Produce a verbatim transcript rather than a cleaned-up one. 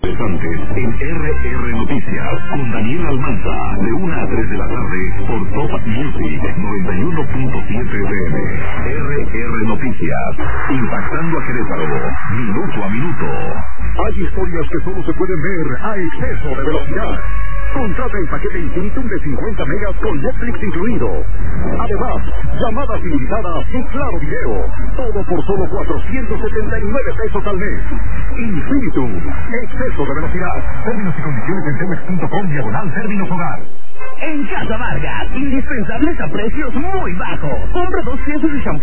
Interesantes en R R Noticias con Daniel Almanza de una a tres de la tarde por Top Music noventa y uno punto siete F M. R R Noticias, impactando a Querétaro minuto a minuto. Hay historias que solo se pueden ver a exceso de velocidad. Contrata el paquete Infinitum de cincuenta megas con Netflix incluido. Además, llamadas ilimitadas y claro video. Todo por solo cuatrocientos setenta y nueve pesos al mes. Infinitum, exceso de velocidad. Términos y condiciones en telmex punto com diagonal términos hogar. En Casa Vargas, indispensables a precios muy bajos. Compra dos piezas de shampoo